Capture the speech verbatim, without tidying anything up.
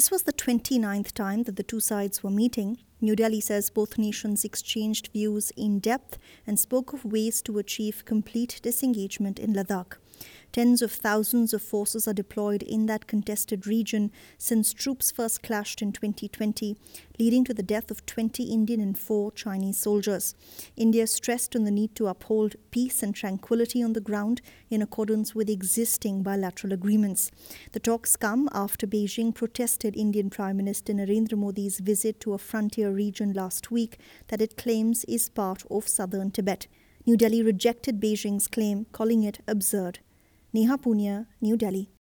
This was the twenty-ninth time that the two sides were meeting. New Delhi says both nations exchanged views in depth and spoke of ways to achieve complete disengagement in Ladakh. Tens of thousands of forces are deployed in that contested region since troops first clashed in twenty twenty, leading to the death of twenty Indian and four Chinese soldiers. India stressed on the need to uphold peace and tranquility on the ground in accordance with existing bilateral agreements. The talks come after Beijing protested Indian Prime Minister Narendra Modi's visit to a frontier region last week that it claims is part of southern Tibet. New Delhi rejected Beijing's claim, calling it absurd. Neha Punia, New Delhi.